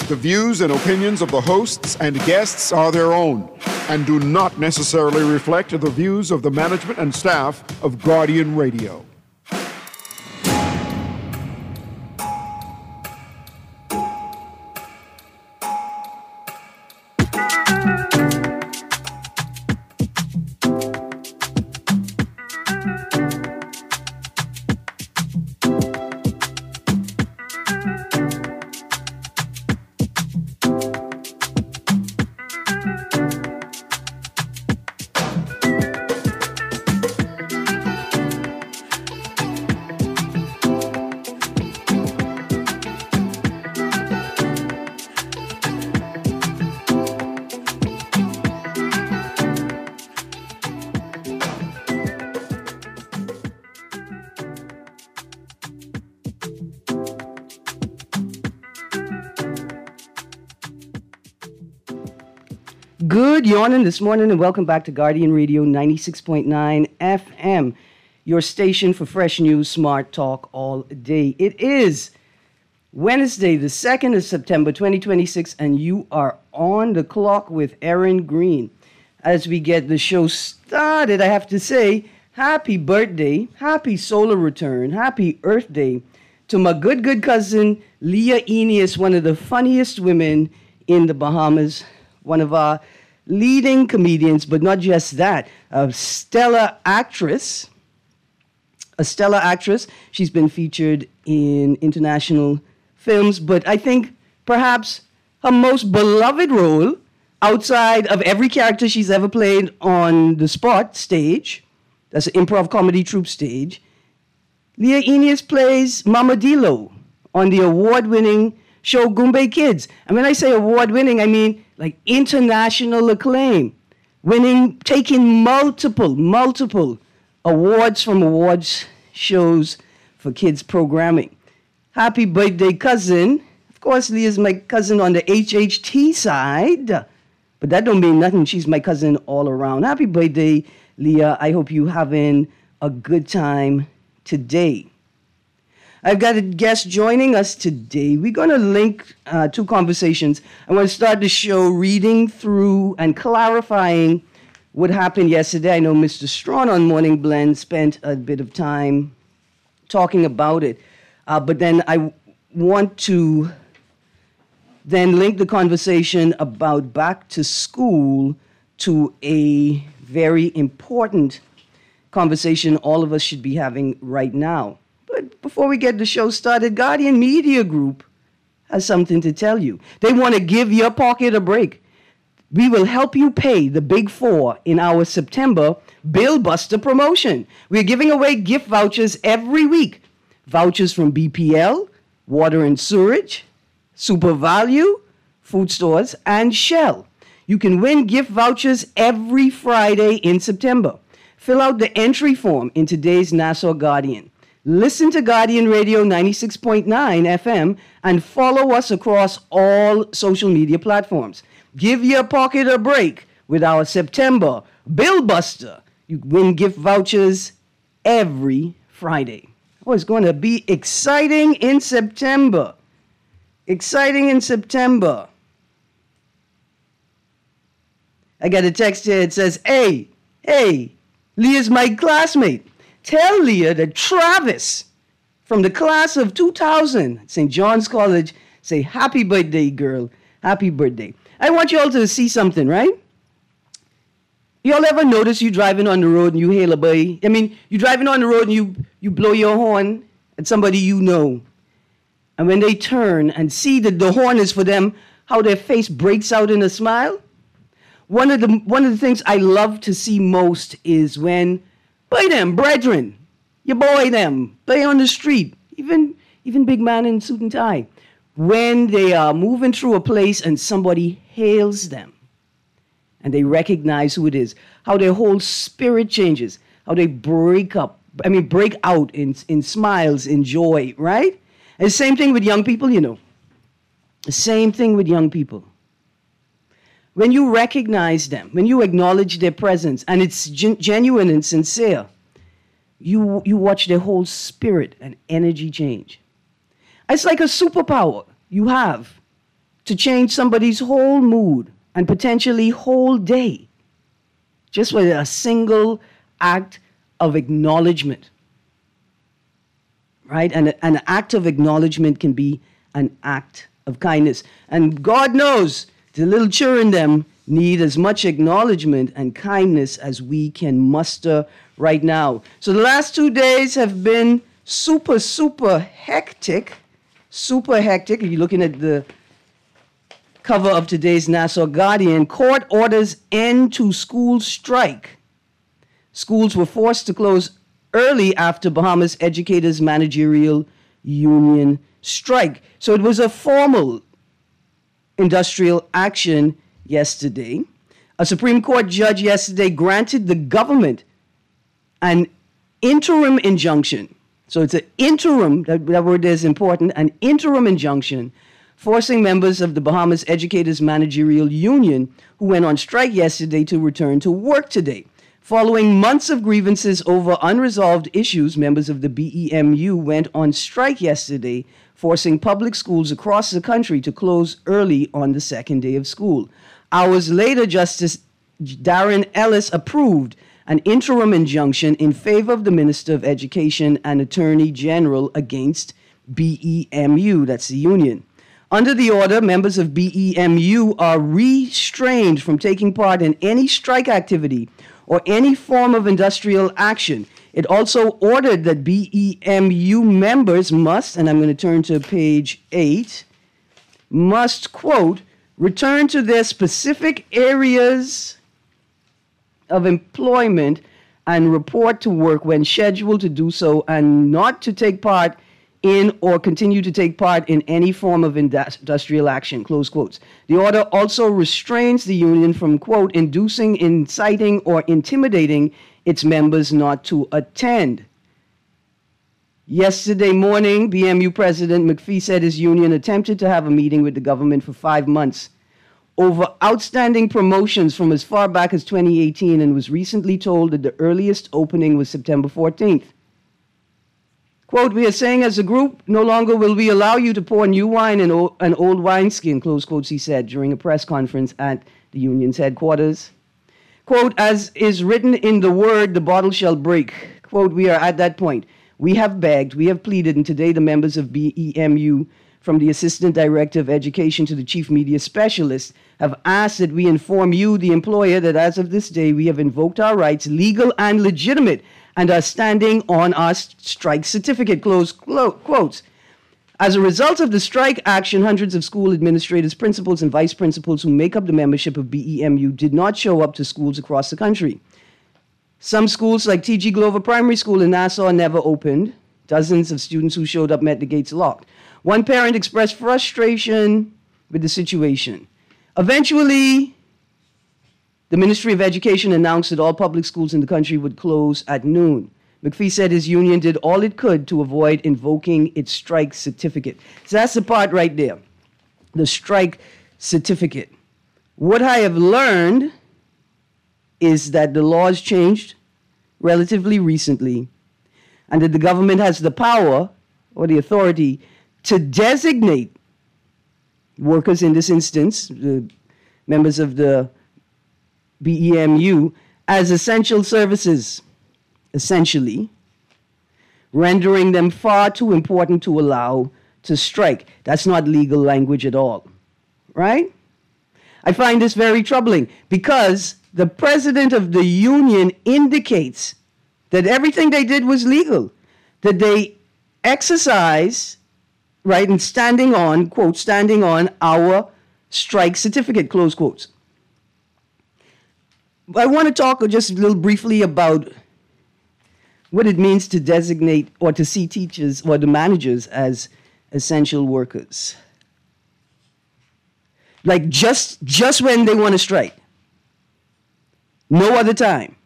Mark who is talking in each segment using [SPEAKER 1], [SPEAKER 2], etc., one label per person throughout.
[SPEAKER 1] The views and opinions of the hosts and guests are their own and do not necessarily reflect the views of the management and staff of Guardian Radio.
[SPEAKER 2] Good yawning this morning and welcome back to Guardian Radio 96.9 FM, your station for fresh news, smart talk all day. It is Wednesday, the 2nd of September, 2026, and you are on the clock with Erin Green. As we get the show started, I have to say, happy birthday, happy solar return, happy Earth Day to my good cousin, Leah Eneas, one of the funniest women in the Bahamas, one of our leading comedians, but not just that, a stellar actress. She's been featured in international films, but I think perhaps her most beloved role outside of every character she's ever played on the Spot stage, that's an improv comedy troupe stage, Leah Eneas plays Mama Dilo on the award-winning show Goombay Kids. And when I say award-winning, I mean like international acclaim, taking multiple awards from awards shows for kids programming. Happy birthday, cousin. Of course, Leah's my cousin on the HHT side, but that don't mean nothing. She's my cousin all around. Happy birthday, Leah. I hope you having a good time today. I've got a guest joining us today. We're going to link two conversations. I want to start the show reading through and clarifying what happened yesterday. I know Mr. Strawn on Morning Blend spent a bit of time talking about it. But then I want to then link the conversation about back to school to a very important conversation all of us should be having right now. But before we get the show started, Guardian Media Group has something to tell you. They want to give your pocket a break. We will help you pay the big four in our September Bill Buster promotion. We're giving away gift vouchers every week. Vouchers from BPL, Water and Sewerage, Super Value, Food Stores, and Shell. You can win gift vouchers every Friday in September. Fill out the entry form in today's Nassau Guardian. Listen to Guardian Radio 96.9 FM and follow us across all social media platforms. Give your pocket a break with our September Bill Buster. You win gift vouchers every Friday. Oh, it's going to be exciting in September. Exciting in September. I got a text here. It says, hey, Leah's my classmate. Tell Leah that Travis from the class of 2000 at St. John's College say happy birthday, girl. Happy birthday. I want you all to see something, right? You all ever notice you driving on the road and you hail a boy? I mean, you driving on the road and you blow your horn at somebody you know. And when they turn and see that the horn is for them, how their face breaks out in a smile? One of the things I love to see most is when boy them, brethren, your boy them, play on the street, even big man in suit and tie. When they are moving through a place and somebody hails them and they recognize who it is, how their whole spirit changes, how they break out in smiles, in joy, right? And the same thing with young people, you know. The same thing with young people. When you recognize them, when you acknowledge their presence, and it's genuine and sincere, you watch their whole spirit and energy change. It's like a superpower you have to change somebody's whole mood and potentially whole day just with a single act of acknowledgement, right? And an act of acknowledgement can be an act of kindness. And God knows the little children them need as much acknowledgement and kindness as we can muster right now. So the last 2 days have been super, super hectic. Super hectic. If you're looking at the cover of today's Nassau Guardian, court orders end to school strike. Schools were forced to close early after Bahamas Educators Managerial Union strike. So it was a formal industrial action yesterday. A Supreme Court judge yesterday granted the government an interim injunction. So it's an interim, that word is important, an interim injunction forcing members of the Bahamas Educators Managerial Union who went on strike yesterday to return to work today. Following months of grievances over unresolved issues, members of the BEMU went on strike yesterday, forcing public schools across the country to close early on the second day of school. Hours later, Justice Darren Ellis approved an interim injunction in favor of the Minister of Education and Attorney General against BEMU, that's the union. Under the order, members of BEMU are restrained from taking part in any strike activity or any form of industrial action. It also ordered that BEMU members must, and I'm going to turn to page 8, must, quote, return to their specific areas of employment and report to work when scheduled to do so, and not to take part in or continue to take part in any form of industrial action, close quotes. The order also restrains the union from, quote, inducing, inciting, or intimidating its members not to attend. Yesterday morning, BMU President McPhee said his union attempted to have a meeting with the government for 5 months over outstanding promotions from as far back as 2018 and was recently told that the earliest opening was September 14th. Quote, we are saying as a group, no longer will we allow you to pour new wine in an old wineskin, close quotes, he said during a press conference at the union's headquarters. Quote, as is written in the word, the bottle shall break. Quote, we are at that point. We have begged, we have pleaded, and today the members of BEMU, from the Assistant Director of Education to the Chief Media Specialist, have asked that we inform you, the employer, that as of this day, we have invoked our rights, legal and legitimate, and are standing on our strike certificate, close quotes. As a result of the strike action, hundreds of school administrators, principals, and vice principals who make up the membership of BEMU did not show up to schools across the country. Some schools, like T.G. Glover Primary School in Nassau, never opened. Dozens of students who showed up met the gates locked. One parent expressed frustration with the situation. Eventually, the Ministry of Education announced that all public schools in the country would close at noon. McPhee said his union did all it could to avoid invoking its strike certificate. So that's the part right there, the strike certificate. What I have learned is that the laws changed relatively recently and that the government has the power or the authority to designate workers, in this instance, the members of the BEMU, as essential services, essentially, rendering them far too important to allow to strike. That's not legal language at all, right? I find this very troubling because the president of the union indicates that everything they did was legal, that they exercise, right, and standing on, quote, standing on our strike certificate, close quotes. I want to talk just a little briefly about what it means to designate or to see teachers or the managers as essential workers. Like just when they want to strike. No other time.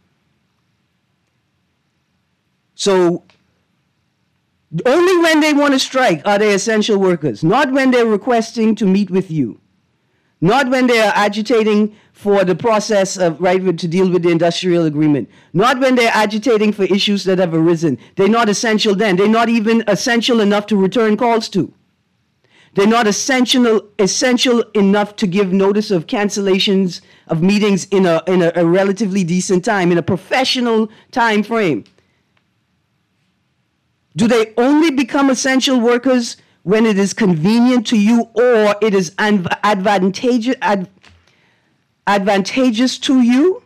[SPEAKER 2] So only when they want to strike are they essential workers, not when they're requesting to meet with you, not when they are agitating for the process of, right, to deal with the industrial agreement, not when they're agitating for issues that have arisen. They're not essential then. They're not even essential enough to return calls to. They're not essential enough to give notice of cancellations of meetings in a relatively decent time, in a professional time frame. Do they only become essential workers when it is convenient to you or it is advantageous to you?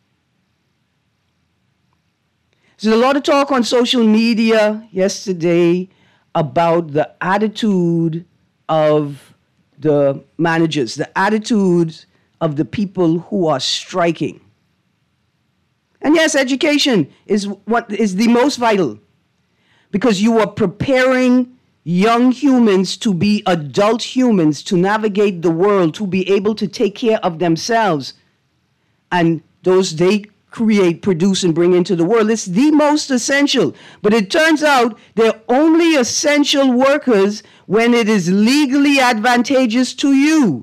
[SPEAKER 2] There's a lot of talk on social media yesterday about the attitude of the managers, the attitudes of the people who are striking. And yes, education is what is the most vital, because you are preparing young humans to be adult humans, to navigate the world, to be able to take care of themselves and those they create, produce, and bring into the world. It's the most essential. But it turns out they're only essential workers when it is legally advantageous to you.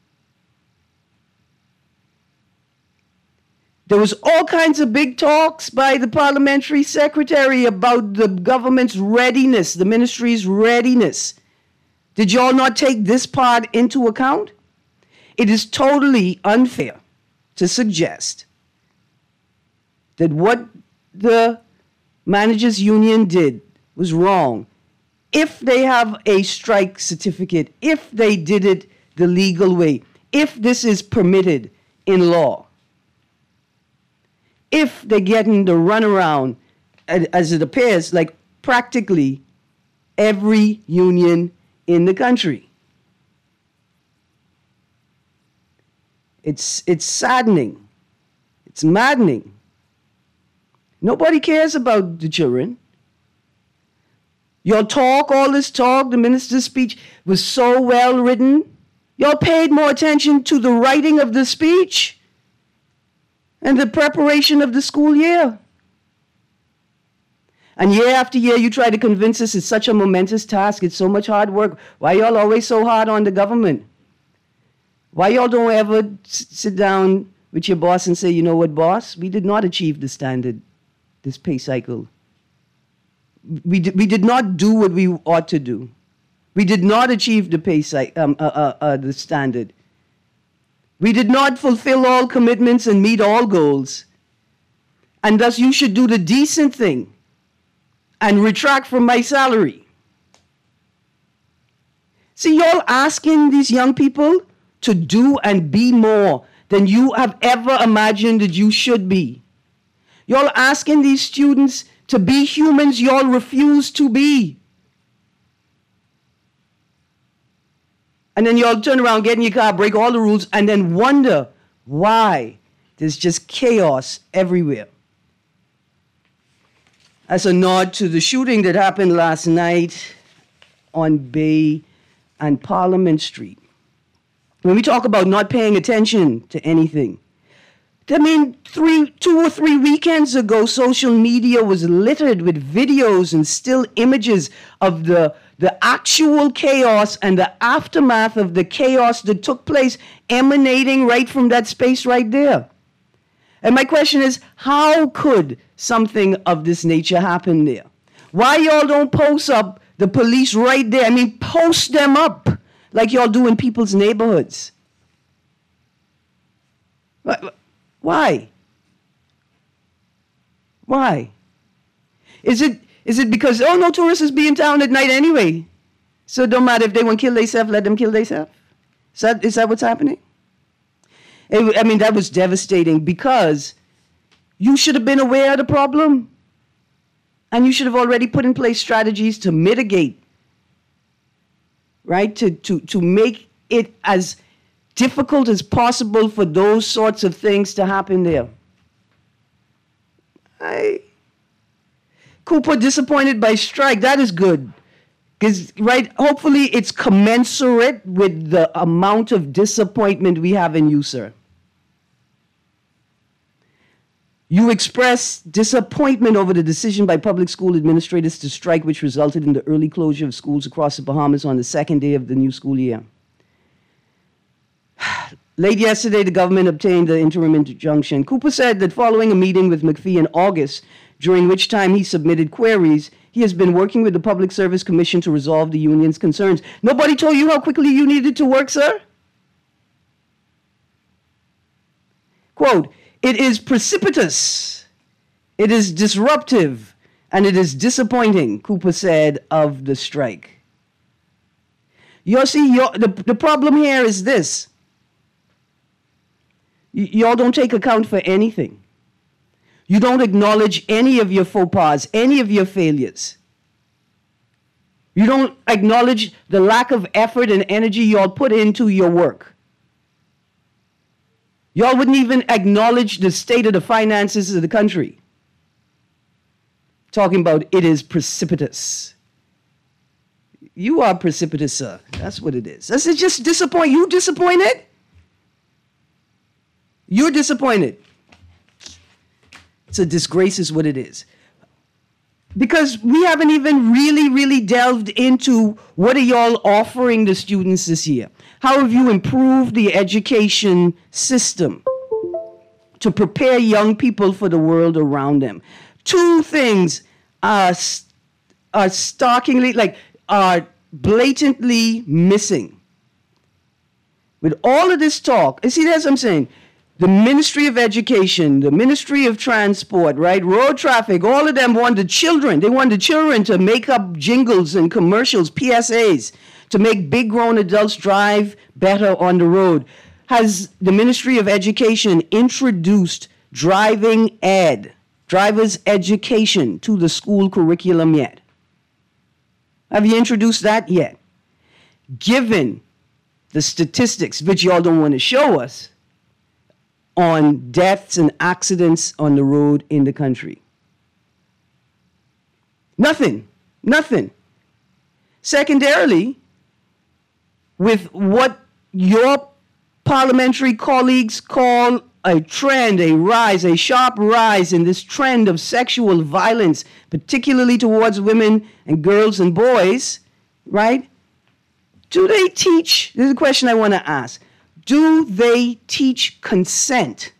[SPEAKER 2] There was all kinds of big talks by the parliamentary secretary about the government's readiness, the ministry's readiness. Did y'all not take this part into account? It is totally unfair to suggest that what the managers union did was wrong if they have a strike certificate, if they did it the legal way, if this is permitted in law, if they're getting the runaround, as it appears, like practically every union in the country. It's saddening. It's maddening. Nobody cares about the children. Your talk, all this talk, the minister's speech was so well written. Y'all paid more attention to the writing of the speech and the preparation of the school year. And year after year, you try to convince us it's such a momentous task, it's so much hard work. Why y'all always so hard on the government? Why y'all don't ever sit down with your boss and say, you know what, boss, we did not achieve the standard this pay cycle. We did not do what we ought to do. We did not achieve the pay the standard. We did not fulfill all commitments and meet all goals. And thus you should do the decent thing and retract from my salary. See, y'all asking these young people to do and be more than you have ever imagined that you should be. Y'all asking these students to be humans y'all refuse to be. And then y'all turn around, get in your car, break all the rules, and then wonder why there's just chaos everywhere. As a nod to the shooting that happened last night on Bay and Parliament Street. When we talk about not paying attention to anything, I mean, 2 or 3 weekends ago, social media was littered with videos and still images of the actual chaos and the aftermath of the chaos that took place emanating right from that space right there. And my question is, how could something of this nature happen there? Why y'all don't post up the police right there? I mean, post them up like y'all do in people's neighborhoods. Why? Why? Is it because, oh, no tourists be in town at night anyway, so it don't matter if they want to kill themselves, let them kill themselves? Is that what's happening? I mean, that was devastating because you should have been aware of the problem and you should have already put in place strategies to mitigate, right? To make it as difficult as possible for those sorts of things to happen there. Cooper disappointed by strike. That is good. Because, right, hopefully it's commensurate with the amount of disappointment we have in you, sir. You expressed disappointment over the decision by public school administrators to strike, which resulted in the early closure of schools across the Bahamas on the second day of the new school year. Late yesterday, the government obtained the interim injunction. Cooper said that following a meeting with McPhee in August, during which time he submitted queries, he has been working with the Public Service Commission to resolve the union's concerns. Nobody told you how quickly you needed to work, sir? Quote, "It is precipitous, it is disruptive, and it is disappointing," Cooper said of the strike. You see, the problem here is this. Y'all don't take account for anything. You don't acknowledge any of your faux pas, any of your failures. You don't acknowledge the lack of effort and energy y'all put into your work. Y'all wouldn't even acknowledge the state of the finances of the country. Talking about it is precipitous. You are precipitous, sir. That's what it is. Does it just disappoint you? Disappointed? You're disappointed. It's a disgrace is what it is. Because we haven't even really delved into what are y'all offering the students this year. How have you improved the education system to prepare young people for the world around them? Two things are are blatantly missing. With all of this talk, you see, that's what I'm saying. The Ministry of Education, the Ministry of Transport, right? Road traffic, all of them want the children. They want the children to make up jingles and commercials, PSAs, to make big grown adults drive better on the road. Has the Ministry of Education introduced driving ed, driver's education, to the school curriculum yet? Have you introduced that yet? Given the statistics, which y'all don't want to show us, on deaths and accidents on the road in the country. Nothing. Secondarily, with what your parliamentary colleagues call a trend, a rise, a sharp rise in this trend of sexual violence, particularly towards women and girls and boys, right? Do they teach, this is a question I want to ask, do they teach consent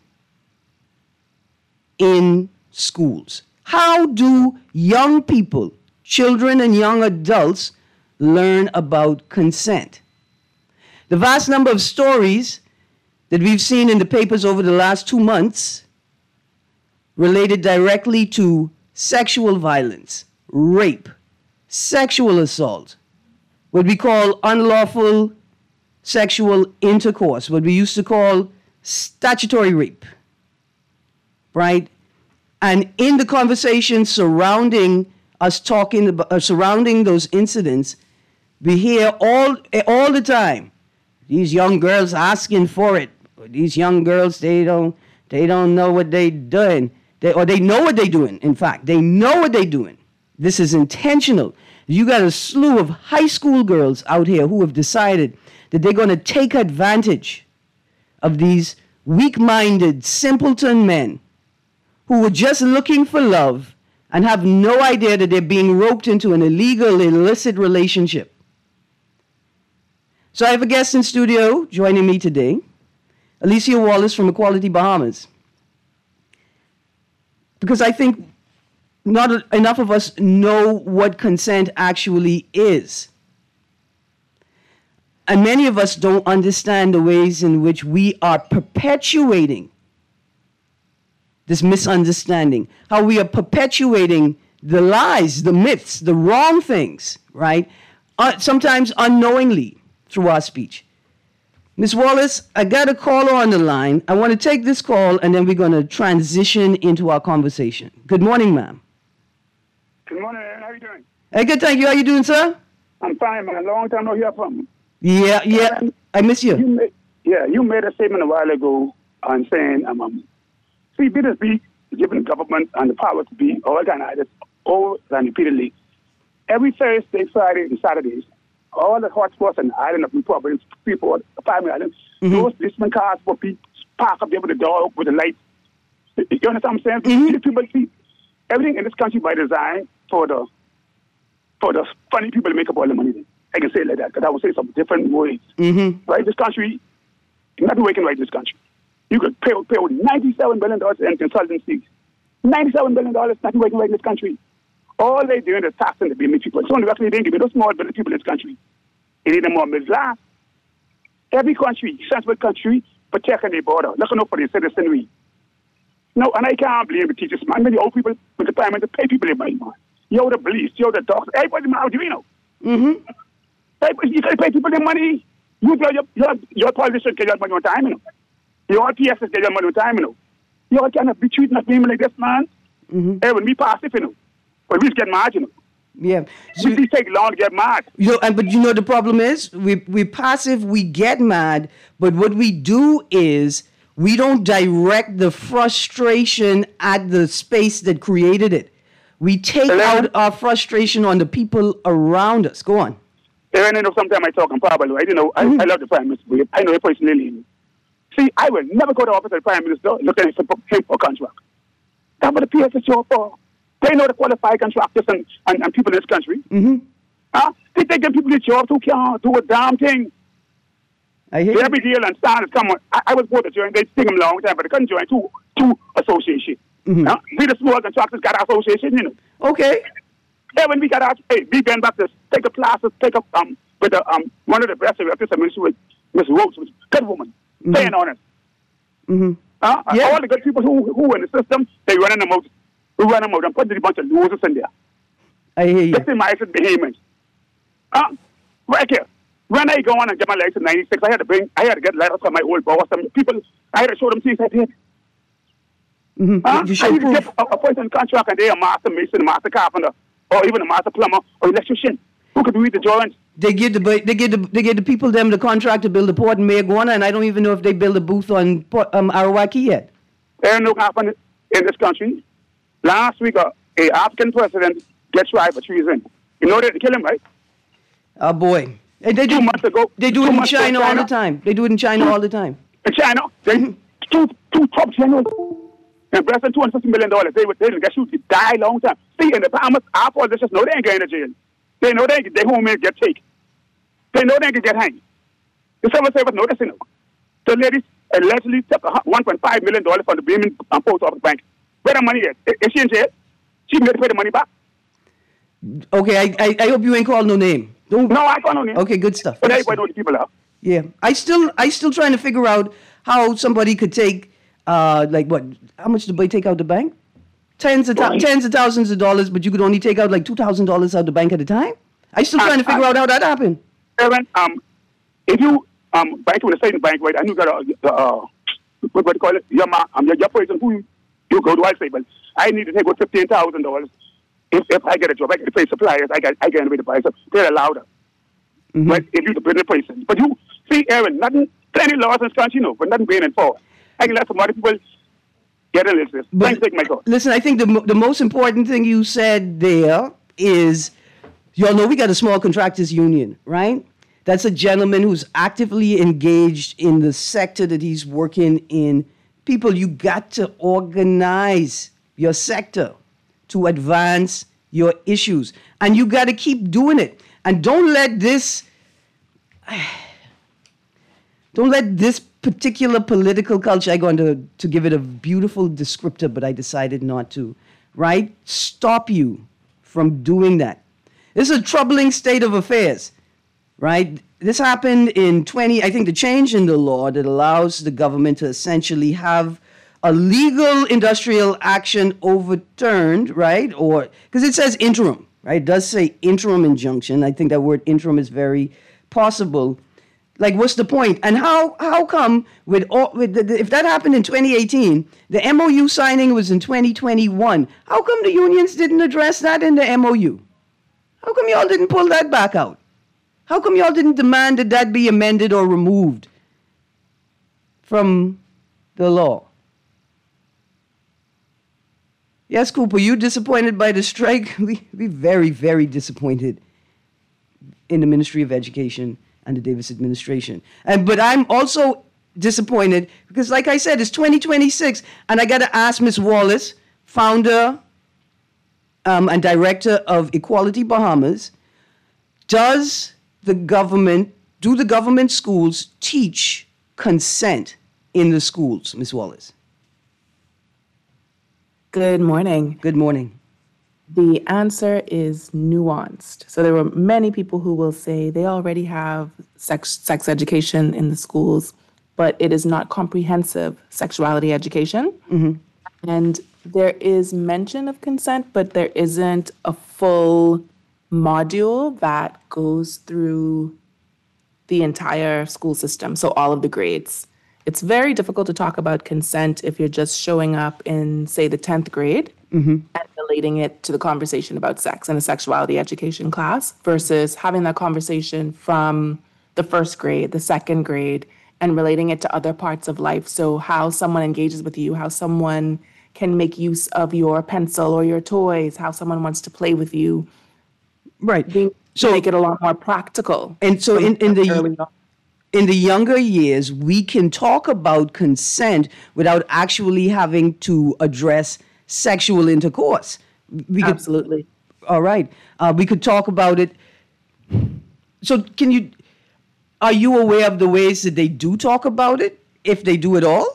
[SPEAKER 2] in schools? How do young people, children and young adults, learn about consent? The vast number of stories that we've seen in the papers over the last 2 months related directly to sexual violence, rape, sexual assault, what we call unlawful sexual intercourse, what we used to call statutory rape, right? And in the conversation surrounding us talking about, surrounding those incidents, we hear all the time, these young girls asking for it. These young girls, they don't know what they're doing. They know what they're doing, in fact. They know what they're doing. This is intentional. You got a slew of high school girls out here who have decided that they're going to take advantage of these weak-minded, simpleton men who were just looking for love and have no idea that they're being roped into an illegal, illicit relationship. So I have a guest in studio joining me today, Alicia Wallace from Equality Bahamas. Because I think not enough of us know what consent actually is. And many of us don't understand the ways in which we are perpetuating this misunderstanding, how we are perpetuating the lies, the myths, the wrong things, right? Sometimes unknowingly through our speech. Ms. Wallace, I got a caller on the line. I want to take this call, and then we're going to transition into our conversation. Good morning, ma'am.
[SPEAKER 3] Good morning, Aaron. How are you doing?
[SPEAKER 2] Hey, good, thank you. How you doing, sir?
[SPEAKER 3] I'm fine, man. Long time no hear from you.
[SPEAKER 2] Yeah. I miss you.
[SPEAKER 3] You made a statement a while ago on saying, see, business be given the government and the power to be organized over and repeatedly. Every Thursday, Friday, and Saturdays, all the hotspots and island of Republic, Freeport, Primary Island, those policeman cars will be parked up there with the dog, with the lights. You understand what I'm saying? People see everything in this country by design for the funny people to make up all the money. I can say it like that, because I would say some different ways. Right? This country, nothing we can right this country. You could pay with $97 billion in consultancies. $97 billion, nothing we can right in this country. All they doing is taxing the Benin people. So actually they didn't give me those small Benin people in this country. It ain't more middle class. Every country, sensible country, protecting their border, looking out for their citizenry. No, and I can't blame the teachers, man. Many old people with the time to pay people in money, man. You're the police, you're the doctors, everybody, man, how do you know? You can pay people their money. Your politicians get your money on time, you know. Your TSS get your money on time, you know. You cannot be treating us people like this, man. Hey, when we pass it, you know. But we get mad, you know.
[SPEAKER 2] Yeah. So,
[SPEAKER 3] we take long to get mad.
[SPEAKER 2] But you know the problem is we're passive, we get mad, but what we do is we don't direct the frustration at the space that created it. We take out our frustration on the people around us. Go on.
[SPEAKER 3] I know sometimes I talk in parable, right? You know, I love the Prime Minister. I know him personally. See, I will never go to the office of the Prime Minister looking at him for contract. That's what the PSS job for. They know the qualified contractors and people in this country. They take them people the jobs who can't do a damn thing.
[SPEAKER 2] I hear
[SPEAKER 3] every deal and standards come on. I was supposed to join. They take them a long time, but they couldn't join two associations. We the small contractors got our association, you know.
[SPEAKER 2] Okay.
[SPEAKER 3] Yeah, when we got out, hey, we went back to take up classes, with one of the best representatives with Miss Rhodes, was a good woman, paying on it. All the good people who in the system, they running them out. We run them out and put a bunch of losers in there.
[SPEAKER 2] I hear you.
[SPEAKER 3] This is my behavior. Right here. When I go on and get my license in 96, I had to get letters from my old boss. People, I had to show them things I did. I used to get a person contract and they a master mason, a master carpenter, or even a master plumber or electrician who could read the drawings.
[SPEAKER 2] They give the people them the contract to build a port in Mayagona, and I don't even know if they build a booth on Arawaki yet.
[SPEAKER 3] There ain't no happened in this country. Last week, a African president gets tried for treason. You know they kill him, right?
[SPEAKER 2] Oh boy. They do
[SPEAKER 3] 2 months ago.
[SPEAKER 2] They do it in China all the time. They do it in China all the time.
[SPEAKER 3] In China, they two top generals and President $250 million. They didn't get shot. They die long time. See, in the Bahamas, our politicians know they ain't going to jail. They know they home and get taken. They know they can get hanged. The civil service know this, you know. The lady allegedly took $1.5 million from the Bremen Post Office Bank. Where the money is? Is she in jail? She made to pay the money back.
[SPEAKER 2] Okay, I hope you ain't called no name.
[SPEAKER 3] No, I call no name.
[SPEAKER 2] Okay, good stuff.
[SPEAKER 3] But everybody knows the people are.
[SPEAKER 2] Yeah, I still trying to figure out how somebody could take how much did they take out the bank? Tens of thousands of dollars, but you could only take out like $2,000 out of the bank at a time. I still trying to figure out how that happened.
[SPEAKER 3] Aaron, if you bank with a savings bank, right, and you got what do you call it? Your person who you go to, I say, but I need to take out $15,000. If I get a job, I get to pay suppliers. I get to pay the price. They're allowed. But if you pay the person, but you see, Aaron, plenty laws in this country, but nothing being enforced. I can let some other people get in this. Thanks, take my call.
[SPEAKER 2] Listen, I think the most important thing you said there is, y'all know we got a small contractors union, right? That's a gentleman who's actively engaged in the sector that he's working in. People, you got to organize your sector to advance your issues. And you got to keep doing it. And don't let this particular political culture, I'm going to give it a beautiful descriptor, but I decided not to, right? Stop you from doing that. This is a troubling state of affairs, right? This happened in I think the change in the law that allows the government to essentially have a legal industrial action overturned, right? Or, because it says interim, right? It does say interim injunction. I think that word interim is very possible. Like, what's the point? And how come if that happened in 2018, the MOU signing was in 2021, how come the unions didn't address that in the MOU? How come y'all didn't pull that back out? How come y'all didn't demand that be amended or removed from the law? Yes, Cooper, you disappointed by the strike? We very, very disappointed in the Ministry of Education and the Davis administration. But I'm also disappointed because, like I said, it's 2026, and I got to ask Ms. Wallace, founder and director of Equality Bahamas, do the government schools teach consent in the schools, Ms. Wallace?
[SPEAKER 4] Good morning.
[SPEAKER 2] Good morning.
[SPEAKER 4] The answer is nuanced. So there were many people who will say they already have sex education in the schools, but it is not comprehensive sexuality education. And there is mention of consent, but there isn't a full module that goes through the entire school system, so all of the grades. It's very difficult to talk about consent if you're just showing up in, say, the 10th grade and relating it to the conversation about sex in a sexuality education class versus having that conversation from the first grade, the second grade, and relating it to other parts of life. So how someone engages with you, how someone can make use of your pencil or your toys, how someone wants to play with you.
[SPEAKER 2] Right.
[SPEAKER 4] So make it a lot more practical.
[SPEAKER 2] And so in the younger years, we can talk about consent without actually having to address sexual intercourse.
[SPEAKER 4] Absolutely.
[SPEAKER 2] All right. We could talk about it. So are you aware of the ways that they do talk about it, if they do at all?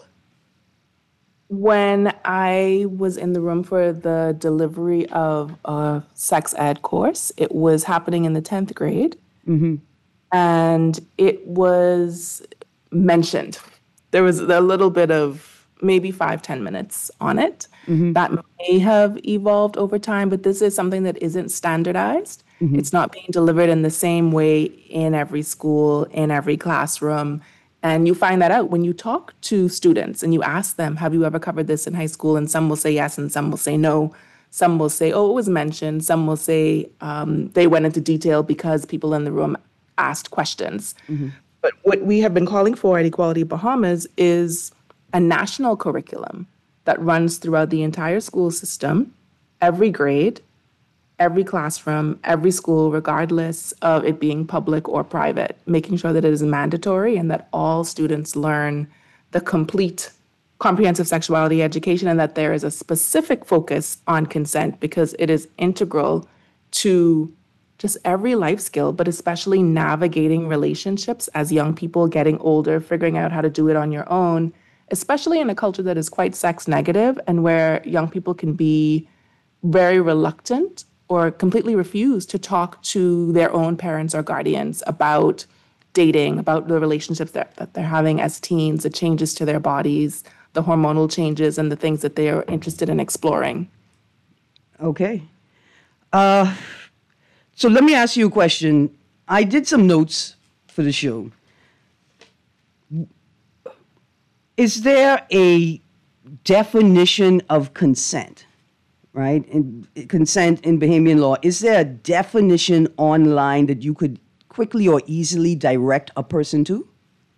[SPEAKER 4] When I was in the room for the delivery of a sex ed course, it was happening in the 10th grade. And it was mentioned. There was a little bit of maybe 5-10 minutes on it. That may have evolved over time, but this is something that isn't standardized. It's not being delivered in the same way in every school, in every classroom. And you find that out when you talk to students and you ask them, have you ever covered this in high school? And some will say yes, and some will say no. Some will say, oh, it was mentioned. Some will say they went into detail because people in the room asked questions. But what we have been calling for at Equality Bahamas is a national curriculum that runs throughout the entire school system, every grade, every classroom, every school, regardless of it being public or private, making sure that it is mandatory and that all students learn the complete comprehensive sexuality education and that there is a specific focus on consent because it is integral to just every life skill, but especially navigating relationships as young people getting older, figuring out how to do it on your own, especially in a culture that is quite sex negative and where young people can be very reluctant or completely refuse to talk to their own parents or guardians about dating, about the relationships that they're having as teens, the changes to their bodies, the hormonal changes, and the things that they are interested in exploring.
[SPEAKER 2] Okay. So let me ask you a question. I did some notes for the show. Is there a definition of consent, right? Consent in Bahamian law. Is there a definition online that you could quickly or easily direct a person to?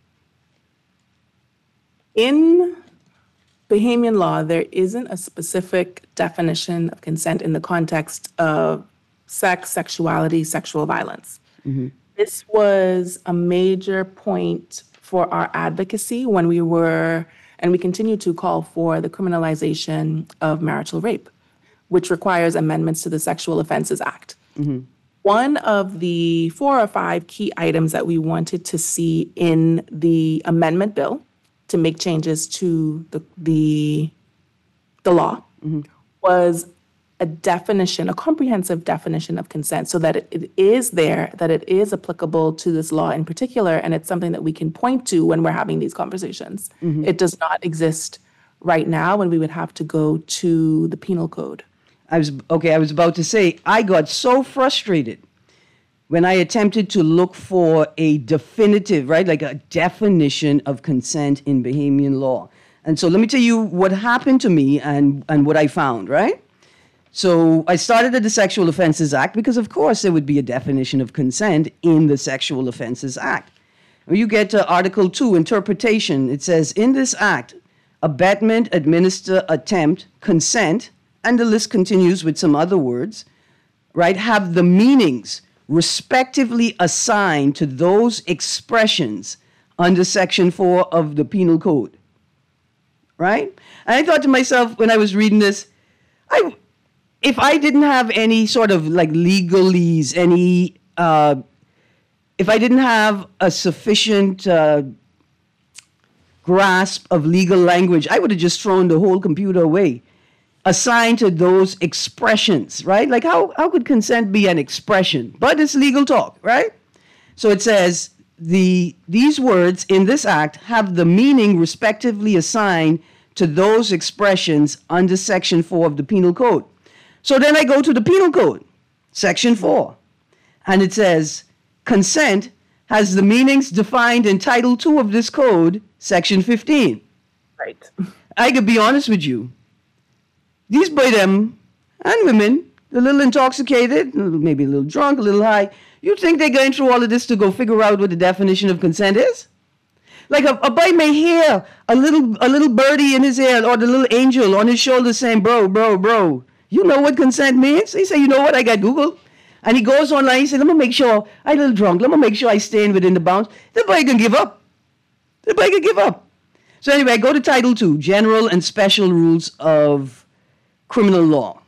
[SPEAKER 4] In Bahamian law, there isn't a specific definition of consent in the context of sex, sexuality, sexual violence. This was a major point for our advocacy when we were, and we continue to call for the criminalization of marital rape, which requires amendments to the Sexual Offenses Act. One of the 4 or 5 key items that we wanted to see in the amendment bill to make changes to the law was a definition, a comprehensive definition of consent so that it is there, that it is applicable to this law in particular, and it's something that we can point to when we're having these conversations. It does not exist right now, and we would have to go to the penal code.
[SPEAKER 2] I was about to say, I got so frustrated when I attempted to look for a definitive, right, like a definition of consent in Bahamian law. And so let me tell you what happened to me and what I found, right? So I started at the Sexual Offenses Act because, of course, there would be a definition of consent in the Sexual Offenses Act. When you get to Article 2, interpretation, it says, in this act, abetment, administer, attempt, consent, and the list continues with some other words, right, have the meanings respectively assigned to those expressions under Section 4 of the Penal Code, right? And I thought to myself when I was reading this, if I didn't have any sort of like legalese, if I didn't have a sufficient grasp of legal language, I would have just thrown the whole computer away assigned to those expressions, right? Like how could consent be an expression? But it's legal talk, right? So it says these words in this act have the meaning respectively assigned to those expressions under Section 4 of the Penal Code. So then I go to the Penal Code, Section 4, and it says consent has the meanings defined in Title 2 of this code, Section 15.
[SPEAKER 4] Right.
[SPEAKER 2] I could be honest with you. These boy them and women, a little intoxicated, maybe a little drunk, a little high. You think they're going through all of this to go figure out what the definition of consent is? Like a boy may hear a little birdie in his ear or the little angel on his shoulder saying, bro, bro, bro, you know what consent means? He say, you know what, I got Google. And he goes online, he said, let me make sure, I'm a little drunk, let me make sure I stay within the bounds. The boy can give up. The boy can give up. So anyway, I go to Title 2, General and Special Rules of Criminal Law.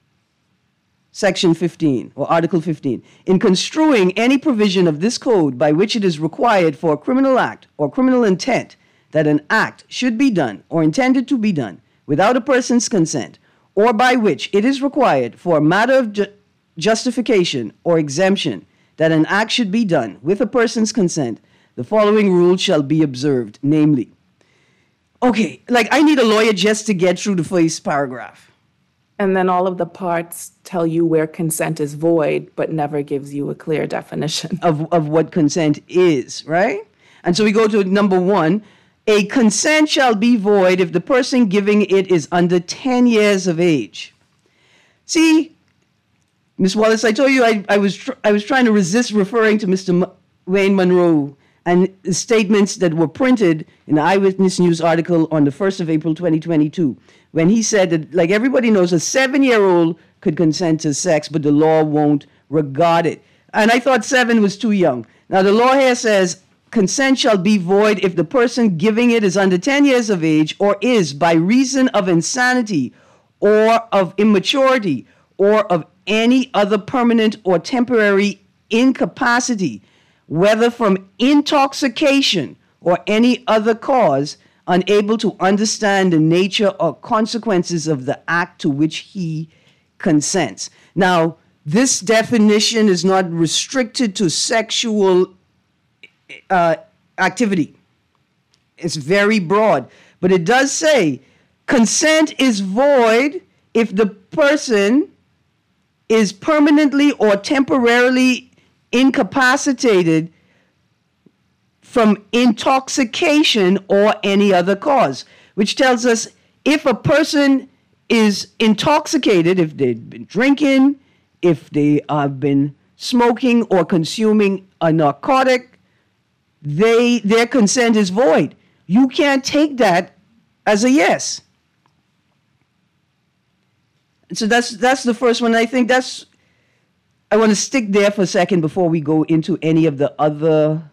[SPEAKER 2] Section 15, or Article 15. In construing any provision of this code by which it is required for a criminal act or criminal intent that an act should be done or intended to be done without a person's consent, or by which it is required for a matter of justification or exemption that an act should be done with a person's consent, the following rules shall be observed, namely. Okay, like I need a lawyer just to get through the first paragraph.
[SPEAKER 4] And then all of the parts tell you where consent is void, but never gives you a clear definition
[SPEAKER 2] of what consent is, right? And so we go to number 1. A consent shall be void if the person giving it is under 10 years of age. See, Ms. Wallace, I told you I was trying to resist referring to Mr. Wayne Monroe and the statements that were printed in the Eyewitness News article on the 1st of April 2022, when he said that, like everybody knows, a 7-year-old could consent to sex, but the law won't regard it. And I thought 7 was too young. Now, the law here says consent shall be void if the person giving it is under 10 years of age or is, by reason of insanity or of immaturity or of any other permanent or temporary incapacity, whether from intoxication or any other cause, unable to understand the nature or consequences of the act to which he consents. Now, this definition is not restricted to sexual activity. It's very broad, but it does say consent is void if the person is permanently or temporarily incapacitated from intoxication or any other cause, which tells us if a person is intoxicated, if they've been drinking, if they have been smoking or consuming a narcotic, their consent is void. You can't take that as a yes. So that's the first one. I think I want to stick there for a second before we go into any of the other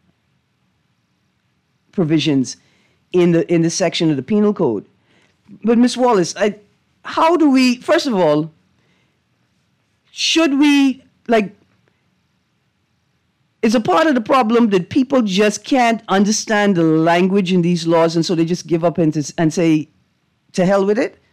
[SPEAKER 2] provisions in the section of the Penal Code. But Ms. Wallace, how do we, first of all, should we, is a part of the problem that people just can't understand the language in these laws and so they just give up and say, to hell with it?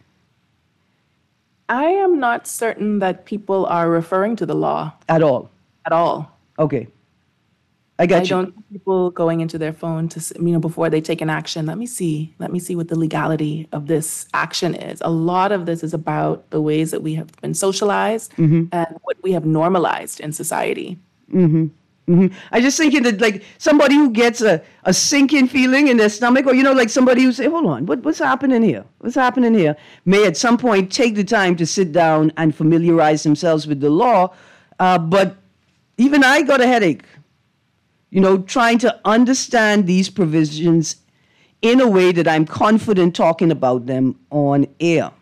[SPEAKER 4] I am not certain that people are referring to the law.
[SPEAKER 2] At all?
[SPEAKER 4] At all.
[SPEAKER 2] Okay. I don't
[SPEAKER 4] think people going into their phone to, before they take an action, let me see what the legality of this action is. A lot of this is about the ways that we have been socialized and what we have normalized in society.
[SPEAKER 2] Mm-hmm. Mm-hmm. I just thinking that somebody who gets a sinking feeling in their stomach, or somebody who say, hold on, what's happening here? What's happening here? May at some point take the time to sit down and familiarize themselves with the law. But even I got a headache, trying to understand these provisions in a way that I'm confident talking about them on air.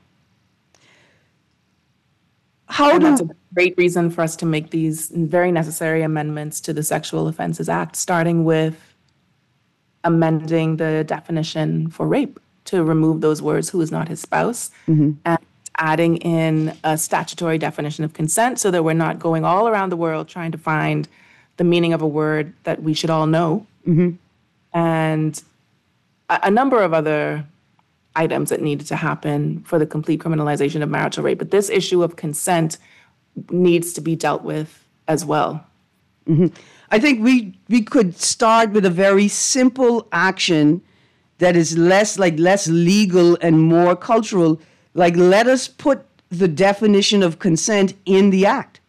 [SPEAKER 4] That's a great reason for us to make these very necessary amendments to the Sexual Offenses Act, starting with amending the definition for rape to remove those words, who is not his spouse, and adding in a statutory definition of consent so that we're not going all around the world trying to find the meaning of a word that we should all know. And a number of other items that needed to happen for the complete criminalization of marital rape. But this issue of consent needs to be dealt with as well.
[SPEAKER 2] I think we could start with a very simple action that is less legal and more cultural. Like, let us put the definition of consent in the act.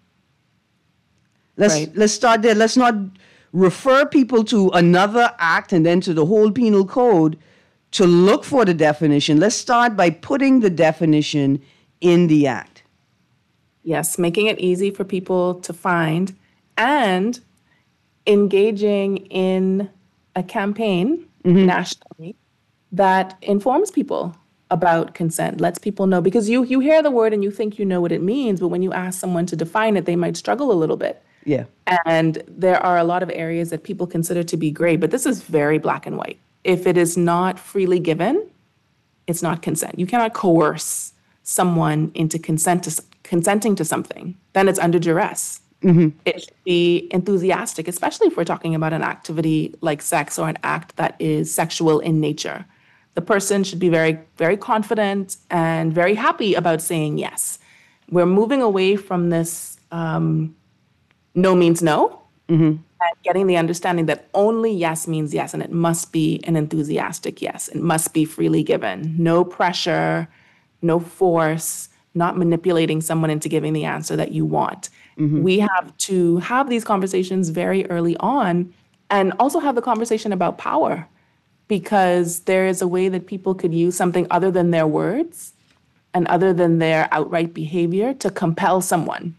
[SPEAKER 2] Let's start there. Let's not refer people to another act and then to the whole penal code to look for the definition. Let's start by putting the definition in the act.
[SPEAKER 4] Yes, making it easy for people to find and engaging in a campaign nationally that informs people about consent, lets people know, because you hear the word and you think you know what it means, but when you ask someone to define it, they might struggle a little bit.
[SPEAKER 2] Yeah.
[SPEAKER 4] And there are a lot of areas that people consider to be gray, but this is very black and white. If it is not freely given, it's not consent. You cannot coerce someone into consenting to something. Then it's under duress. It should be enthusiastic, especially if we're talking about an activity like sex or an act that is sexual in nature. The person should be very, very confident and very happy about saying yes. We're moving away from this no means no, and getting the understanding that only yes means yes, and it must be an enthusiastic yes. It must be freely given. No pressure, no force, not manipulating someone into giving the answer that you want. We have to have these conversations very early on, and also have the conversation about power, because there is a way that people could use something other than their words and other than their outright behavior to compel someone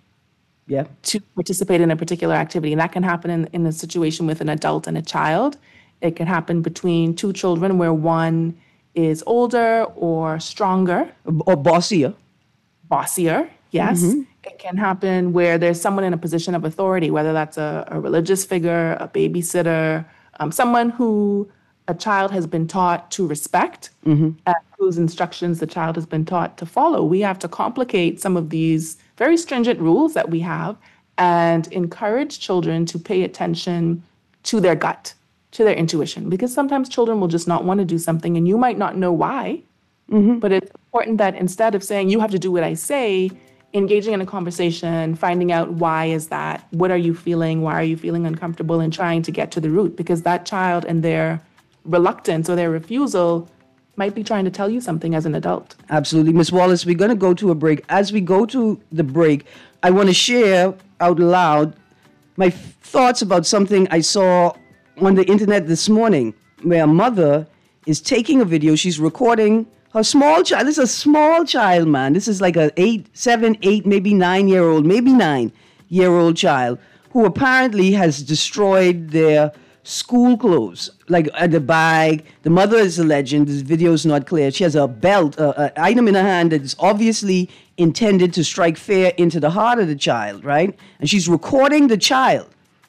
[SPEAKER 4] to participate in a particular activity. And that can happen in a situation with an adult and a child. It can happen between two children where one is older or stronger.
[SPEAKER 2] Or bossier.
[SPEAKER 4] Bossier, yes. It can happen where there's someone in a position of authority, whether that's a religious figure, a babysitter, someone who a child has been taught to respect, and whose instructions the child has been taught to follow. We have to complicate some of these very stringent rules that we have and encourage children to pay attention to their gut, to their intuition, because sometimes children will just not want to do something and you might not know why. But it's important that instead of saying, you have to do what I say, engaging in a conversation, finding out why is that, what are you feeling, why are you feeling uncomfortable, and trying to get to the root, because that child and their reluctance or their refusal might be trying to tell you something as an adult.
[SPEAKER 2] Absolutely. Ms. Wallace, we're going to go to a break. As we go to the break, I want to share out loud my thoughts about something I saw on the internet this morning, where a mother is taking a video. She's recording her small child. This is a small child, man. This is like a 7, 8, maybe 9-year-old, maybe 9-year-old child who apparently has destroyed their school clothes, like the bag. The mother is a legend. This video is not clear. She has a belt, an item in her hand that is obviously intended to strike fear into the heart of the child, right? And she's recording the child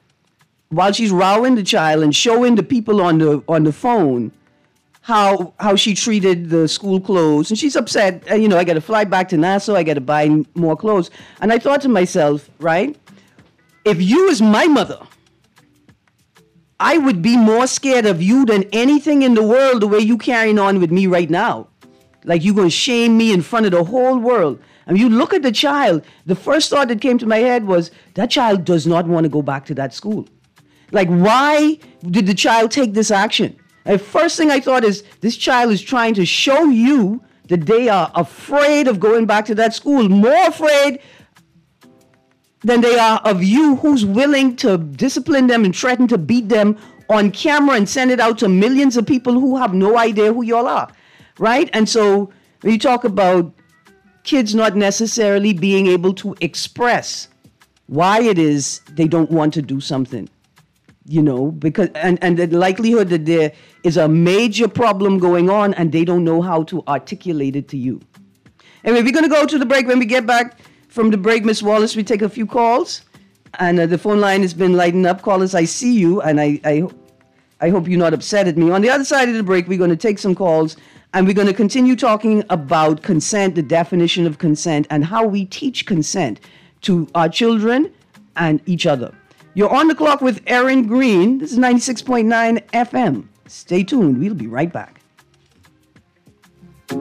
[SPEAKER 2] while she's rowing the child and showing the people on the phone how she treated the school clothes. And she's upset. I got to fly back to Nassau. I got to buy more clothes. And I thought to myself, right, if you was my mother, I would be more scared of you than anything in the world, the way you carrying on with me right now. Like, you going to shame me in front of the whole world. I mean, you look at the child, the first thought that came to my head was, that child does not want to go back to that school. Like, why did the child take this action? The first thing I thought is, this child is trying to show you that they are afraid of going back to that school, more afraid than they are of you, who's willing to discipline them and threaten to beat them on camera and send it out to millions of people who have no idea who y'all are, right? And so when you talk about kids not necessarily being able to express why it is they don't want to do something, because and the likelihood that there is a major problem going on and they don't know how to articulate it to you. Anyway, we're going to go to the break. When we get back from the break, Ms. Wallace, we take a few calls, and the phone line has been lighting up. Callers, I see you, and I hope you're not upset at me. On the other side of the break, we're going to take some calls, and we're going to continue talking about consent, the definition of consent, and how we teach consent to our children and each other. You're on the clock with Erin Green. This is 96.9 FM. Stay tuned. We'll be right back.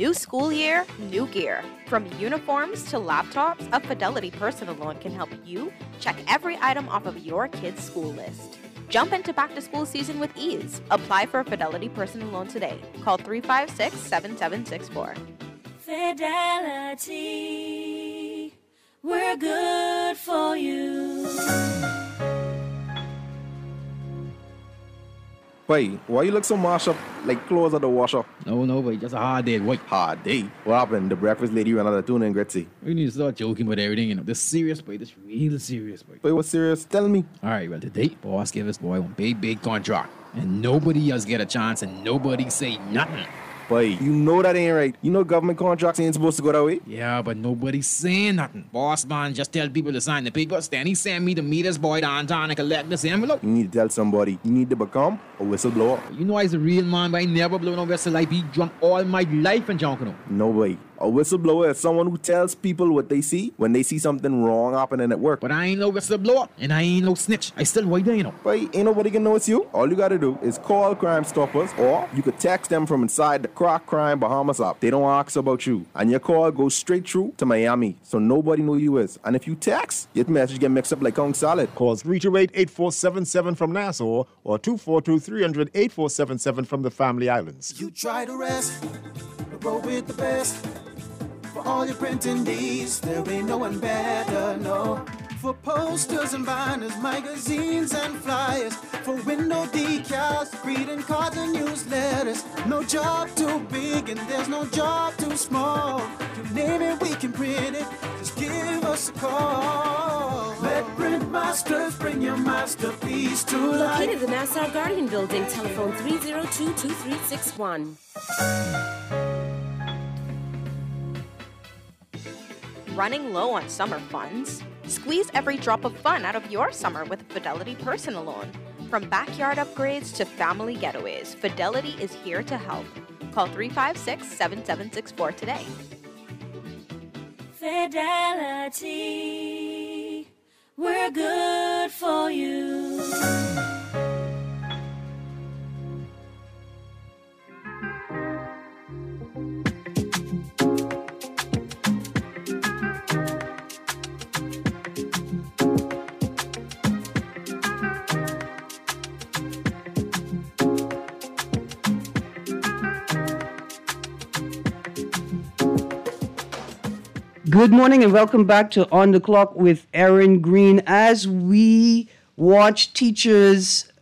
[SPEAKER 5] New school year, new gear. From uniforms to laptops, a Fidelity personal loan can help you check every item off of your kid's school list. Jump into back-to-school season with ease. Apply for a Fidelity personal loan today. Call 356-7764.
[SPEAKER 6] Fidelity, we're good for you.
[SPEAKER 7] Boy, why you look so mashed up like clothes at the washer?
[SPEAKER 8] No, boy, just a hard day, boy.
[SPEAKER 7] Hard day? What happened? The breakfast lady ran out of tuna and gritty.
[SPEAKER 8] We need to start joking about everything, you know. This serious, boy. This real serious, boy.
[SPEAKER 7] Boy, what's serious? Tell me.
[SPEAKER 8] All right, well, today, boss gave us, boy, one big contract. And nobody else get a chance and nobody say nothing.
[SPEAKER 7] Boy, you know that ain't right. You know government contracts ain't supposed to go that way.
[SPEAKER 8] Yeah, but nobody's saying nothing. Boss man just tell people to sign the papers. Then he send me to meet his boy downtown and collect this envelope.
[SPEAKER 7] You need to tell somebody. You need to become a whistleblower.
[SPEAKER 8] You know I's a real man, but I never blow no whistle. I be drunk all my life and drunk, you know.
[SPEAKER 7] No way. A whistleblower is someone who tells people what they see when they see something wrong happening at work.
[SPEAKER 8] But I ain't no whistleblower, and I ain't no snitch. I still white there, you know.
[SPEAKER 7] But ain't nobody can know it's you. All you gotta do is call Crime Stoppers, or you could text them from inside the Crack Crime Bahamas app. They don't ask about you. And your call goes straight through to Miami, so nobody know you is. And if you text, your message get mixed up like Kong salad.
[SPEAKER 9] Call 328-8477 from Nassau or 242-300-8477 from the Family Islands.
[SPEAKER 10] You try to rest, roll with the best. For all your printing needs, there ain't no one better, no. For posters and banners, magazines and flyers. For window decals, greeting cards and newsletters. No job too big and there's no job too small. You name it, we can print it. Just give us a call. Let Print Masters bring your masterpiece to life.
[SPEAKER 11] Located in the Nassau Guardian Building, telephone 302-2361.
[SPEAKER 5] Running low on summer funds? Squeeze every drop of fun out of your summer with a Fidelity personal loan. From backyard upgrades to family getaways, Fidelity is here to help. Call 356-7764 today.
[SPEAKER 6] Fidelity, we're good for you.
[SPEAKER 2] Good morning and welcome back to On the Clock with Aaron Green. As we watch teachers,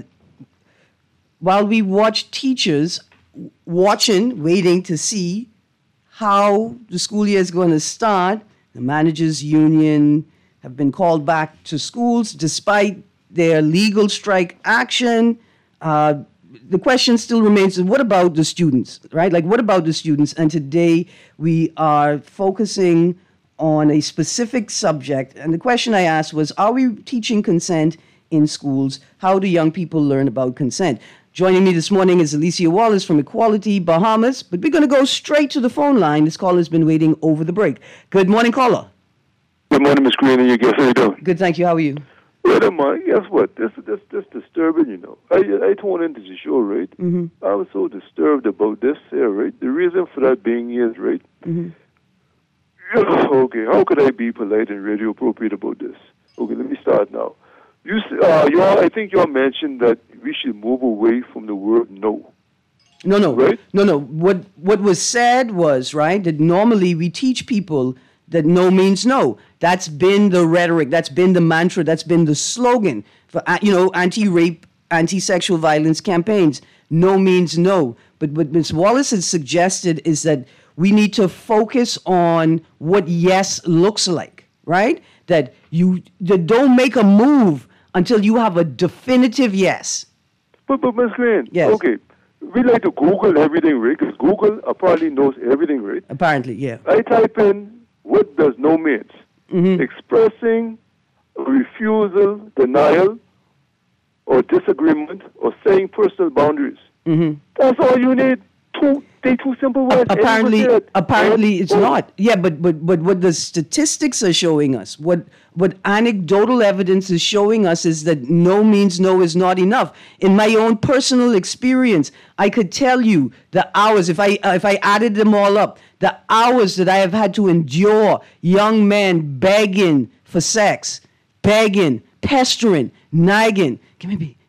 [SPEAKER 2] waiting to see how the school year is going to start, the managers' union have been called back to schools despite their legal strike action. The question still remains, what about the students, right? Like, what about the students? And today we are focusing on a specific subject. And the question I asked was, are we teaching consent in schools? How do young people learn about consent? Joining me this morning is Alicia Wallace from Equality Bahamas, but we're going to go straight to the phone line. This caller has been waiting over the break. Good morning, caller.
[SPEAKER 12] Good morning, Ms. Green, and your guest. How you doing?
[SPEAKER 2] Good, thank you. How are you?
[SPEAKER 12] Wait a minute. Guess what? This disturbing, you know. I tuned into the show, right?
[SPEAKER 2] Mm-hmm.
[SPEAKER 12] I was so disturbed about this here, right? The reason for that being is, right?
[SPEAKER 2] Mm-hmm.
[SPEAKER 12] Okay, how could I be polite and radio appropriate about this? Okay, let me start now. I think you mentioned that we should move away from the word no.
[SPEAKER 2] No.
[SPEAKER 12] Right?
[SPEAKER 2] No. What was said was, right, that normally we teach people that no means no. That's been the rhetoric. That's been the mantra. That's been the slogan for, anti-rape, anti-sexual violence campaigns. No means no. But what Ms. Wallace has suggested is that we need to focus on what yes looks like, right? That don't make a move until you have a definitive yes.
[SPEAKER 12] But Ms. Green,
[SPEAKER 2] yes.
[SPEAKER 12] Okay, we like to Google everything, right? Because Google apparently knows everything, right?
[SPEAKER 2] Apparently, yeah.
[SPEAKER 12] I type in, what does no means?
[SPEAKER 2] Mm-hmm.
[SPEAKER 12] Expressing a refusal, denial, or disagreement, or saying personal boundaries.
[SPEAKER 2] Mm-hmm.
[SPEAKER 12] That's all you need. They two simple words.
[SPEAKER 2] Apparently, it's not. Yeah, but what the statistics are showing us, what anecdotal evidence is showing us, is that no means no is not enough. In my own personal experience, I could tell you the hours, if I added them all up, the hours that I have had to endure young men begging for sex, begging, pestering, nagging. Give me a beat.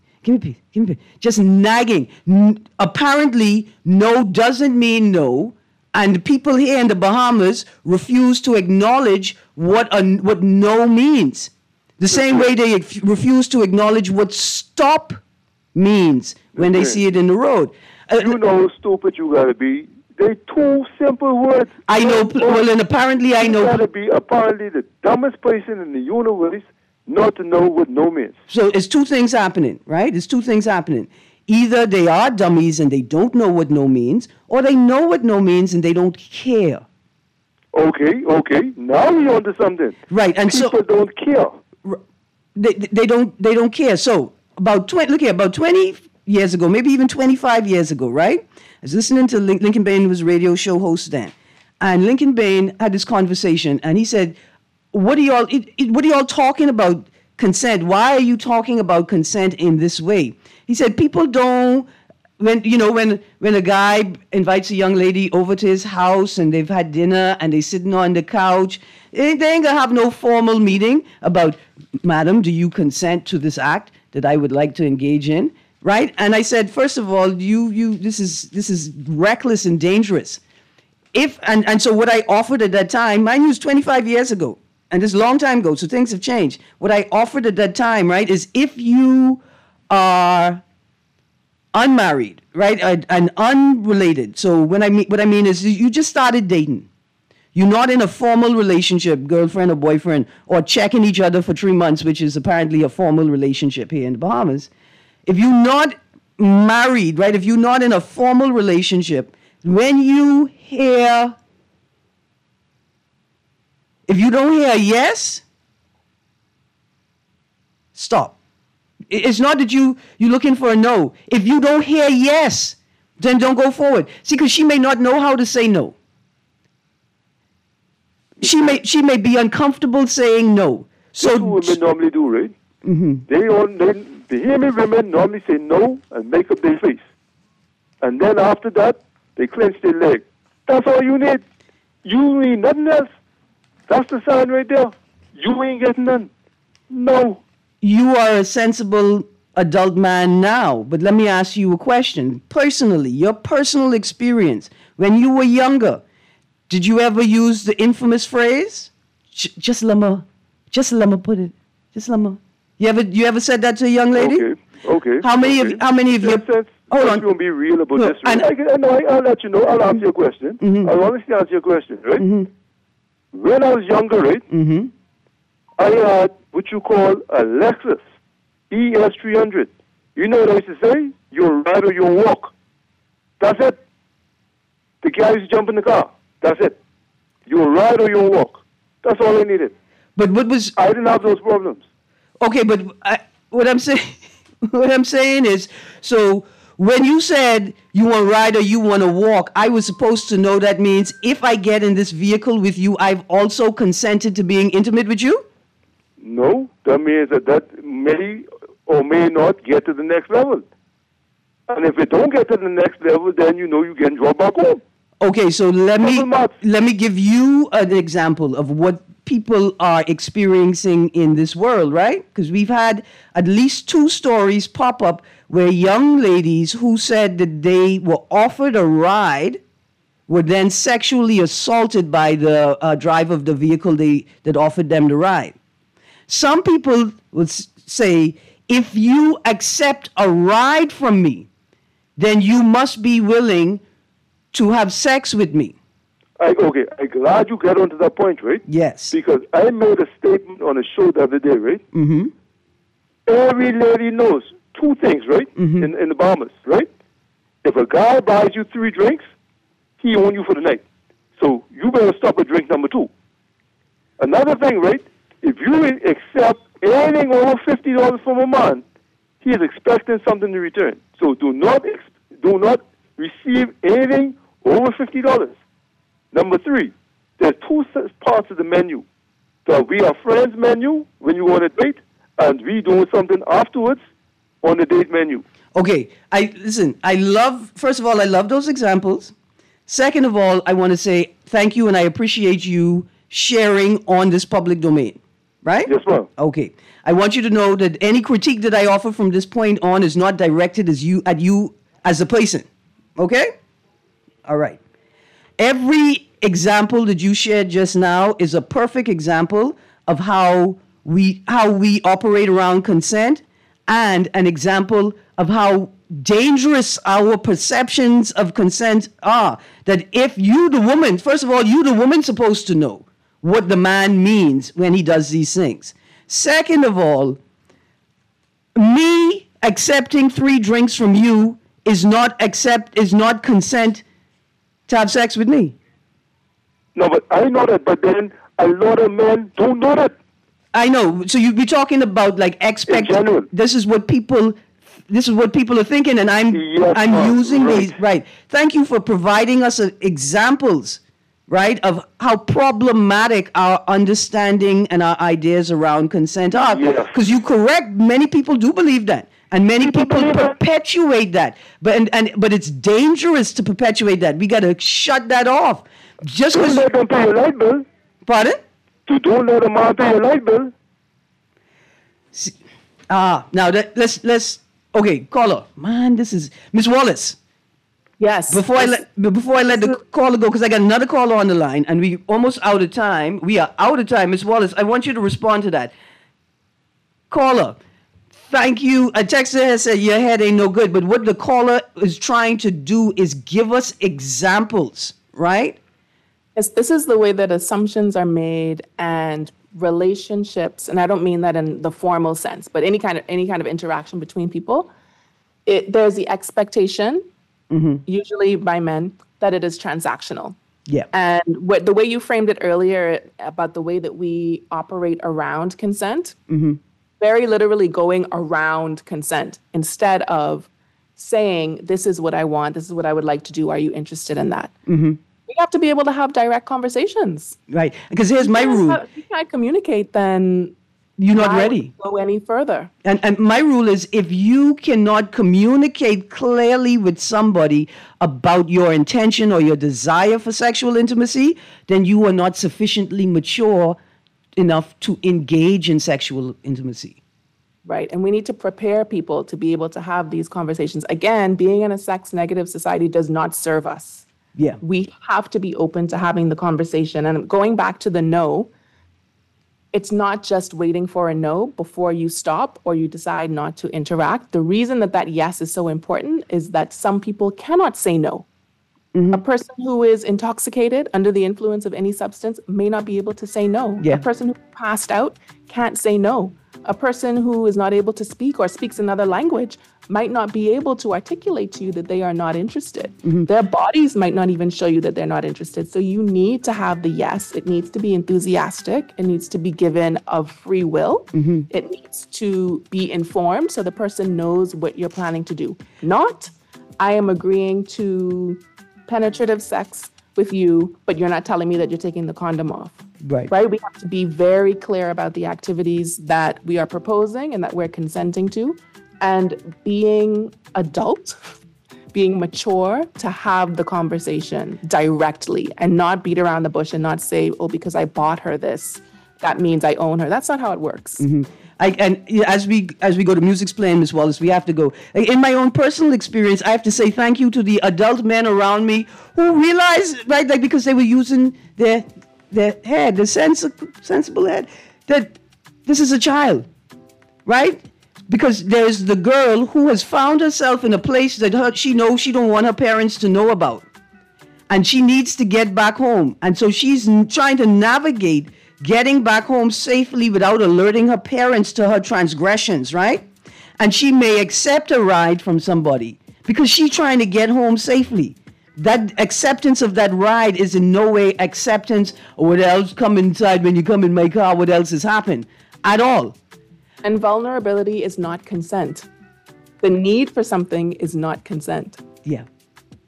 [SPEAKER 2] Just nagging. Apparently, no doesn't mean no, and people here in the Bahamas refuse to acknowledge what no means. The same way they refuse to acknowledge what stop means when they see it in the road.
[SPEAKER 12] You know how stupid you gotta be. They two simple words.
[SPEAKER 2] I know. Well, and apparently I know.
[SPEAKER 12] You gotta be apparently the dumbest person in the universe not to know what no means.
[SPEAKER 2] So it's two things happening, right? It's two things happening. Either they are dummies and they don't know what no means, or they know what no means and they don't care.
[SPEAKER 12] Okay. Now we're onto something.
[SPEAKER 2] Right, and
[SPEAKER 12] people don't care.
[SPEAKER 2] They don't care. So about 20 years ago, maybe even 25 years ago, right? I was listening to Lincoln Bain was radio show host then, and Lincoln Bain had this conversation, and he said, What are y'all talking about consent? Why are you talking about consent in this way? He said people don't, when a guy invites a young lady over to his house and they've had dinner and they're sitting on the couch, they ain't gonna have no formal meeting about, madam, do you consent to this act that I would like to engage in, right? And I said, first of all, this is reckless and dangerous. And so what I offered at that time, mind you, was 25 years ago. And this is a long time ago, so things have changed. What I offered at that time, right, is if you are unmarried, right, and unrelated. So what I mean is you just started dating. You're not in a formal relationship, girlfriend or boyfriend, or checking each other for 3 months, which is apparently a formal relationship here in the Bahamas. If you're not married, right, if you're not in a formal relationship, when you hear... If you don't hear a yes, stop. It's not that you're looking for a no. If you don't hear yes, then don't go forward. See, because she may not know how to say no. She may be uncomfortable saying no. So
[SPEAKER 12] what women normally do, right? Mm-hmm. The hearing women normally say no and make up their face. And then after that, they clench their leg. That's all you need. You need nothing else. That's the sign right there. You ain't getting none. No.
[SPEAKER 2] You are a sensible adult man now, but let me ask you a question. Personally, your personal experience, when you were younger, did you ever use the infamous phrase, just let me put it, just let me. You ever said that to a young lady?
[SPEAKER 12] Okay.
[SPEAKER 2] How many of you? Hold on.
[SPEAKER 12] You won't be real about this. Right? I'll let you know. I'll answer your question. Mm-hmm. I'll honestly answer your question, right? Mm-hmm. When I was younger, right, mm-hmm. I had what you call a Lexus ES300. You know what I used to say? You'll ride or you'll walk. That's it. The guy used to jump in the car. That's it. You'll ride or you'll walk. That's all I needed.
[SPEAKER 2] But what was...
[SPEAKER 12] I didn't have those problems.
[SPEAKER 2] Okay, but what I'm saying is, so... When you said you want to ride or you want to walk, I was supposed to know that means if I get in this vehicle with you, I've also consented to being intimate with you?
[SPEAKER 12] No, that means that may or may not get to the next level. And if it don't get to the next level, then you know you can drop back home.
[SPEAKER 2] Okay, so let me give you an example of what people are experiencing in this world, right? Because we've had at least 2 stories pop up where young ladies who said that they were offered a ride were then sexually assaulted by the driver of the vehicle that offered them the ride. Some people would say, if you accept a ride from me, then you must be willing to have sex with me.
[SPEAKER 12] I'm glad you got onto that point, right?
[SPEAKER 2] Yes.
[SPEAKER 12] Because I made a statement on a show the other day, right? Mm-hmm. Every lady knows 2 things, right? Mm-hmm. In the Bahamas, right? If a guy buys you 3 drinks, he owns you for the night. So you better stop at drink number 2. Another thing, right? If you accept anything over $50 from a man, he is expecting something in return. So do not receive anything over $50. Number 3, there's 2 parts of the menu. The We Are Friends menu when you go on a date, and we doing something afterwards on the date menu.
[SPEAKER 2] Okay, first of all, I love those examples. Second of all, I want to say thank you and I appreciate you sharing on this public domain, right?
[SPEAKER 12] Yes, ma'am.
[SPEAKER 2] Okay. I want you to know that any critique that I offer from this point on is not directed at you as a person, okay? All right. Every example that you shared just now is a perfect example of how we operate around consent, and an example of how dangerous our perceptions of consent are. That if you, the woman, first of all, you, the woman, supposed to know what the man means when he does these things. Second of all, me accepting 3 drinks from you is not consent to have sex with me.
[SPEAKER 12] No, but I know that, but then a lot of men don't know that.
[SPEAKER 2] I know. So you'd be talking about like this is what people are thinking, and I'm using these, right. Thank you for providing us examples, right, of how problematic our understanding and our ideas around consent are. Because you correct, many people do believe that. And many people perpetuate that. But it's dangerous to perpetuate that. We got to shut that off. Just because.
[SPEAKER 12] Don't let them pay your light bill.
[SPEAKER 2] Pardon?
[SPEAKER 12] Don't let them pay your light bill.
[SPEAKER 2] Now let's. Okay, caller. Man, this is Miss Wallace.
[SPEAKER 4] Yes.
[SPEAKER 2] Before I let the caller go, because I got another caller on the line, and we almost out of time. We are out of time, Miss Wallace. I want you to respond to that. Caller. Thank you. A texter has said your head ain't no good, but what the caller is trying to do is give us examples, right?
[SPEAKER 4] Yes, this is the way that assumptions are made and relationships, and I don't mean that in the formal sense, but any kind of interaction between people. There's the expectation, usually by men, that it is transactional.
[SPEAKER 2] Yeah.
[SPEAKER 4] And the way you framed it earlier about the way that we operate around consent. Very literally going around consent instead of saying, this is what I want, this is what I would like to do, are you interested in that? We have to be able to have direct conversations.
[SPEAKER 2] Right, because here's my rule.
[SPEAKER 4] If you can't communicate, then
[SPEAKER 2] you're not ready.
[SPEAKER 4] Go any further.
[SPEAKER 2] And my rule is, if you cannot communicate clearly with somebody about your intention or your desire for sexual intimacy, then you are not sufficiently mature enough to engage in sexual intimacy.
[SPEAKER 4] Right. And we need to prepare people to be able to have these conversations. Again, being in a sex-negative society does not serve us.
[SPEAKER 2] Yeah.
[SPEAKER 4] We have to be open to having the conversation. And going back to the no, it's not just waiting for a no before you stop or you decide not to interact. The reason that yes is so important is that some people cannot say no. A person who is intoxicated under the influence of any substance may not be able to say no.
[SPEAKER 2] Yeah.
[SPEAKER 4] A person who passed out can't say no. A person who is not able to speak or speaks another language might not be able to articulate to you that they are not interested. Their bodies might not even show you that they're not interested. So you need to have the yes. It needs to be enthusiastic. It needs to be given of free will. It needs to be informed so the person knows what you're planning to do. Not, I am agreeing to penetrative sex with you, but you're not telling me that you're taking the condom off. Right? We have to be very clear about the activities that we are proposing and that we're consenting to, and being adult, being mature to have the conversation directly and not beat around the bush and not say, oh, because I bought her this, that means I own her. That's not how it works.
[SPEAKER 2] And as we go to music's playing, Ms. Wallace, we have to go. In my own personal experience, I have to say thank you to the adult men around me who realized, right, like because they were using their head, the sensible head, that this is a child, right? Because there's the girl who has found herself in a place that she knows she don't want her parents to know about. And she needs to get back home. And so she's trying to navigate getting back home safely without alerting her parents to her transgressions, right? And she may accept a ride from somebody because she's trying to get home safely. That acceptance of that ride is in no way acceptance or what else, come inside when you come in my car, what else has happened at all.
[SPEAKER 4] And vulnerability is not consent. The need for something is not consent.
[SPEAKER 2] Yeah.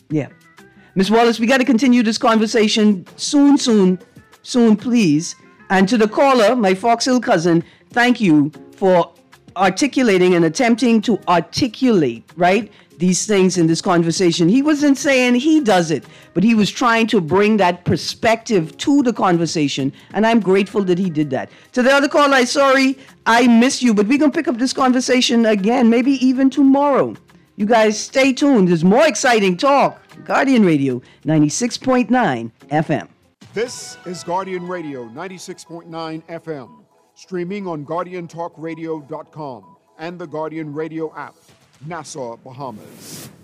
[SPEAKER 2] Yeah. Miss Wallace, we got to continue this conversation soon, please. And to the caller, my Fox Hill cousin, thank you for articulating and attempting to articulate, right, these things in this conversation. He wasn't saying he does it, but he was trying to bring that perspective to the conversation, and I'm grateful that he did that. To the other caller, sorry, I miss you, but we're going to pick up this conversation again, maybe even tomorrow. You guys stay tuned. There's more exciting talk. Guardian Radio 96.9 FM.
[SPEAKER 1] This is Guardian Radio 96.9 FM, streaming on GuardianTalkRadio.com and the Guardian Radio app, Nassau, Bahamas.